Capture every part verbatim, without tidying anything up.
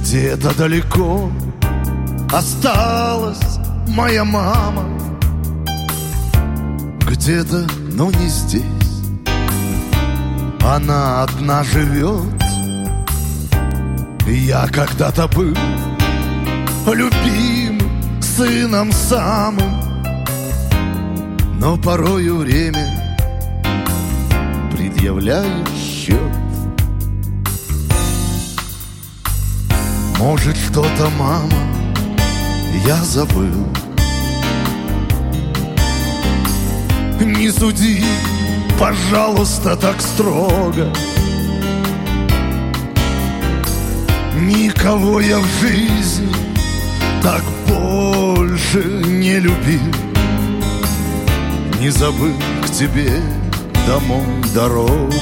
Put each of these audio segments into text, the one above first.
Где-то далеко осталась моя мама, где-то, но не здесь. Она одна живет. Я когда-то был любимым сыном самым, но порою время предъявляет счет. Может, что-то, мама, я забыл. Не суди, пожалуйста, так строго. Никого я в жизни так больше не любил. Не забыл к тебе домой дорогу.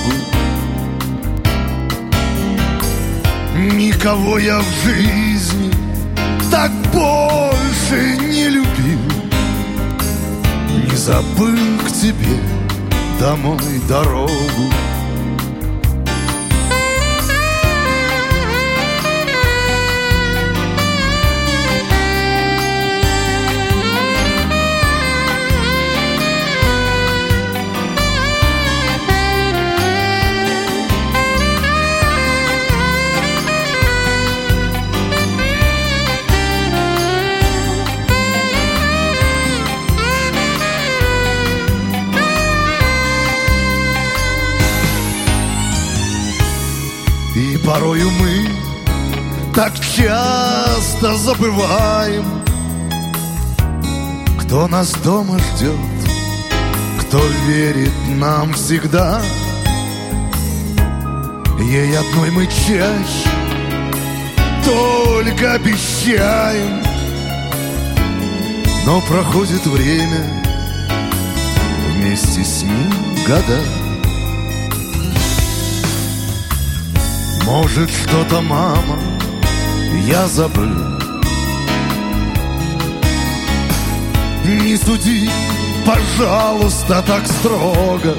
Никого я в жизни так больше не любил. Не забыл к тебе домой дорогу. И порою мы так часто забываем, кто нас дома ждет, кто верит нам всегда. Ей одной мы чаще только обещаем, но проходит время, вместе с ним года. Может, что-то, мама, я забыл. Не суди, пожалуйста, так строго.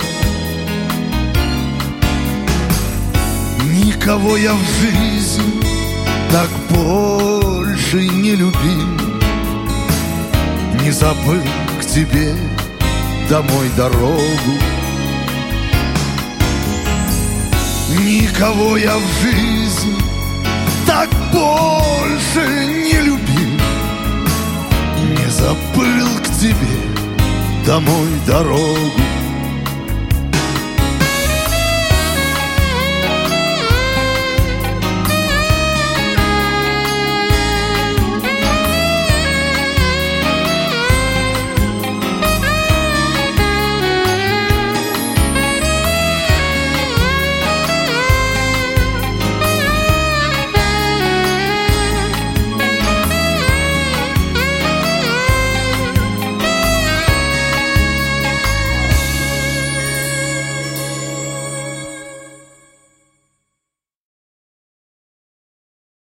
Никого я в жизни так больше не любил. Не забыл к тебе домой дорогу. Никого я в жизни так больше не любил. Не забыл к тебе домой дорогу.